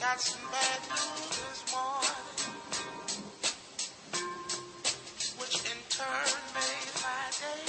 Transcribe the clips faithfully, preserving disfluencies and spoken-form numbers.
got some bad news this morning, which in turn made my day.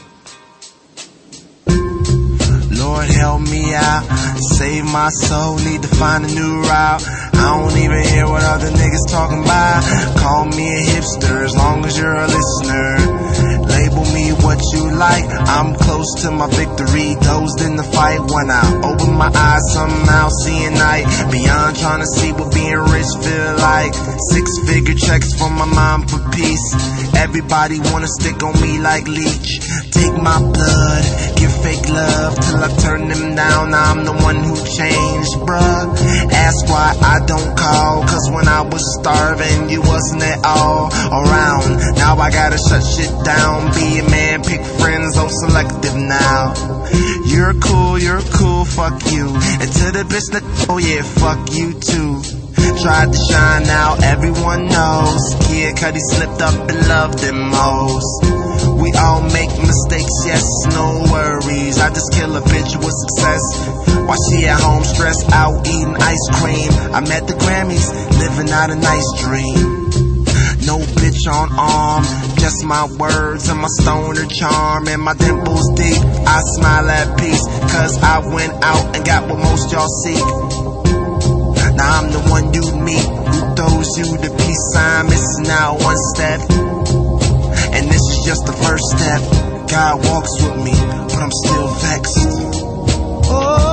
Lord help me out, save my soul, need to find a new route. I don't even hear what other niggas talking about. Call me a hipster as long as you're a listener. Label me what you like, I'm close to my victory. Dozed in the fight when I open my eyes, somehow seeing night. Beyond trying to see what being rich feel like. Six figure checks from my mom for peace. Everybody wanna stick on me like leech. Take my blood, give fake love till I turn them down. I'm the one who changed, bruh. Ask why I don't call, cause when I was starving you wasn't at all around. Now I gotta shut shit down, be a man, pick friends, oh selective now. You're cool, you're cool, fuck you. And to the bitch that, oh yeah, fuck you too. Tried to shine, now everyone knows. Kid Cudi slipped up and loved them most. We all make mistakes, yes, no worries. I just kill a bitch with success while she at home stressed out eating ice cream. I'm at the Grammys, living out a nice dream. No bitch on arm, just my words and my stoner charm. And my dimples deep, I smile at peace, cause I went out and got what most y'all seek. Now I'm the one you meet who throws you the peace sign, missing out one step. And this is just the first step. God walks with me, but I'm still vexed. Oh.